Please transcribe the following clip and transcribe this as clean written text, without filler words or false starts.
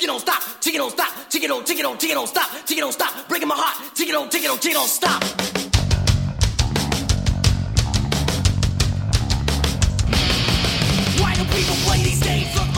tick it don't stop, tick it don't stop, tick it don't stop, tick it don't stop, breaking my heart, tick it don't stop. Why do people play these games?